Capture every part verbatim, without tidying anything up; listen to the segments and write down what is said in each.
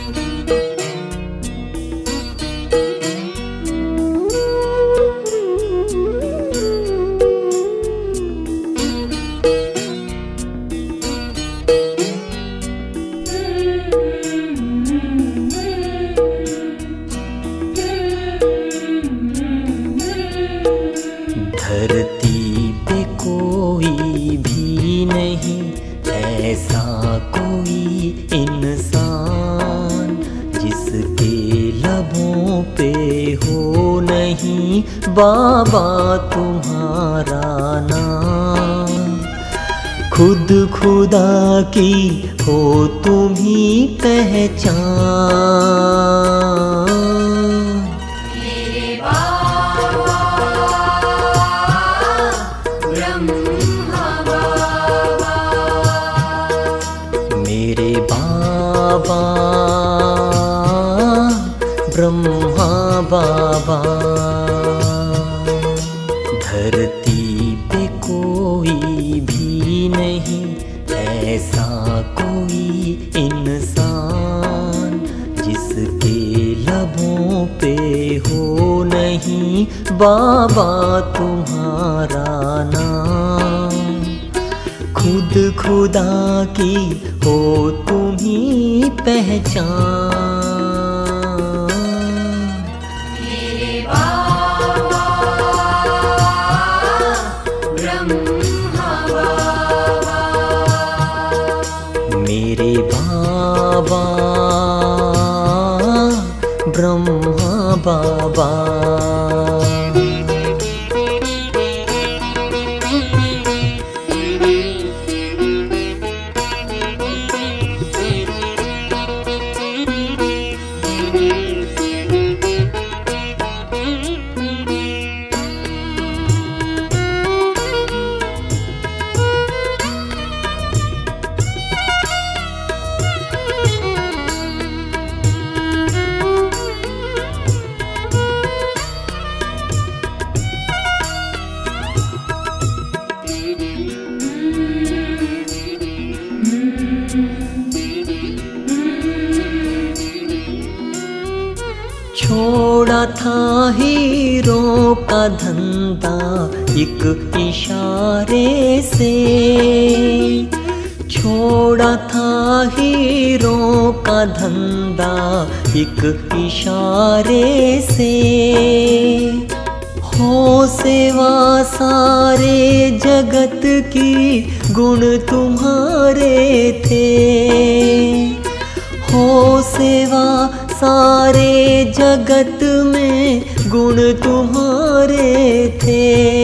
धरती पे कोई भी नहीं ऐसा कोई इंसान जिसके लबों पे हो नहीं बाबा तुम्हारा नाम। खुद खुदा की हो तुम ही पहचान। मेरे बाबा ब्रह्मा बाबा, धरती पे कोई भी नहीं ऐसा कोई इंसान जिसके लबों पे हो नहीं बाबा तुम्हारा नाम। खुद खुदा की हो तुम ही पहचान। मेरे बाबा ब्रह्मा बाबा, मेरे बाबा ब्रह्मा बाबा। छोड़ा था हीरों का धंधा एक इशारे से, छोड़ा था हीरों का धंधा एक इशारे से। हो सेवा सारे जगत की गुण तुम्हारे थे, हो सेवा सारे जगत में गुण तुम्हारे थे,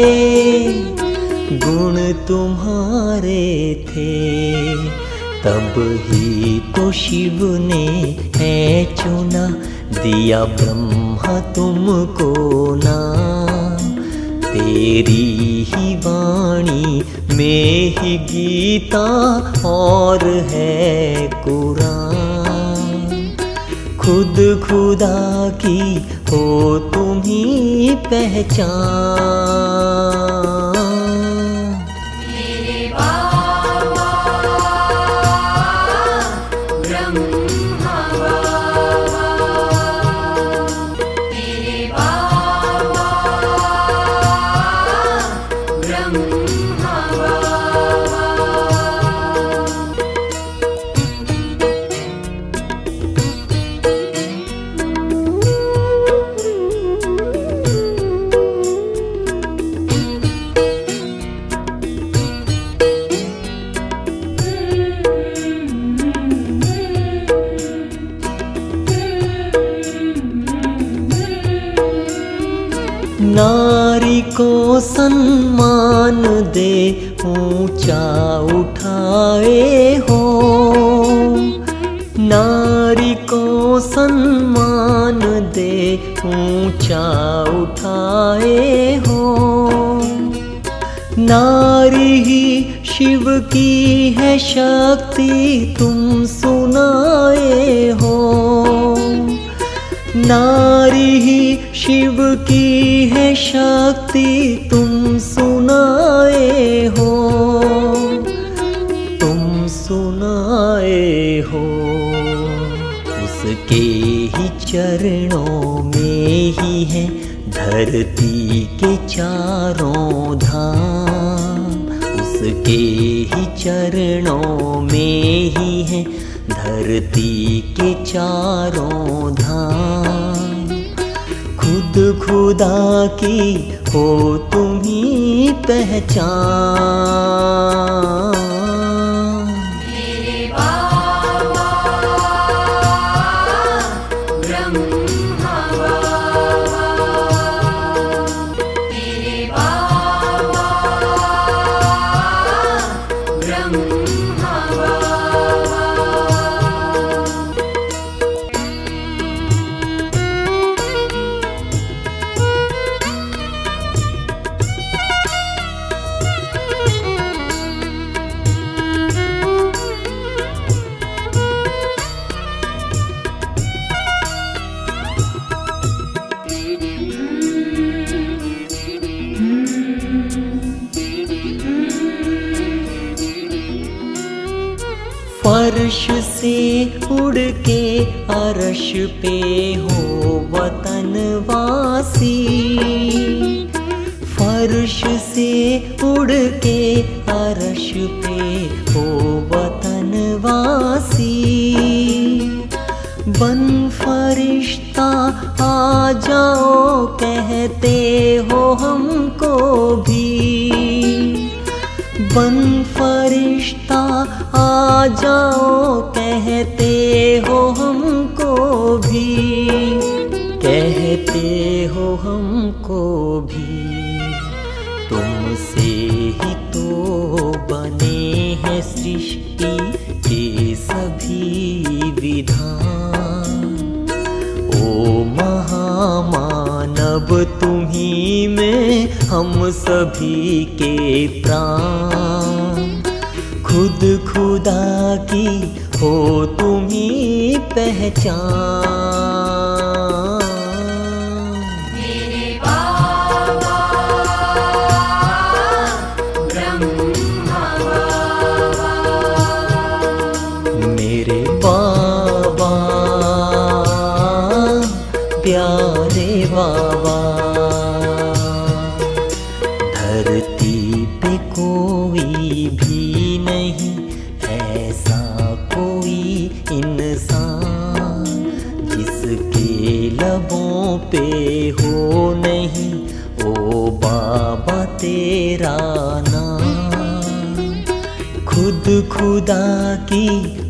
गुण तुम्हारे थे। तब ही तो शिव ने है चुना दिया ब्रह्मा तुमको नाम। तेरी ही वाणी में ही गीता और है कुरान। खुद खुदा की हो तुम ही पहचान। मेरे बाबा ब्रह्मा बाबा, मेरे बाबा ब्रह्मा बाबा। नारी को सम्मान दे ऊंचा उठाए हो, नारी को सम्मान दे ऊंचा उठाए हो। नारी ही शिव की है शक्ति तुम सुनाए हो, नारी ही शिव की है शक्ति तुम सुनाए हो, तुम सुनाए हो। उस उसके ही चरणों में ही है धरती के चारों धाम। उसके ही चरणों में ही है धरती के चारों धाम। खुद खुदा की हो तुम ही पहचान। मेरे बाबा ब्रह्मा बाबा, मेरे बाबा ब्रह्मा बाबा। फर्श से उड़ के अर्श पे हो वतनवासी। फर्श से उड़ के अर्श पे हो वतनवासी। बन फरिश्ता आ जाओ कहते हो हमको भी। बन फरिश्ता आ जाओ कहते हो हमको भी। कहते हो हमको भी। तुमसे ही तो बने हैं सृष्टि के सभी विधान। ओ महामानव तुम्ही में हम सभी के प्राण। खुद खुदा की हो तुम्ही पहचान। मेरे बाबा ब्रह्मा बाबा, मेरे बाबा प्यारे बाबा। धरती पे कोई भी नहीं ऐसा कोई इंसान जिसके लबों पे हो नहीं ओ बाबा तेरा नाम। खुद खुदा की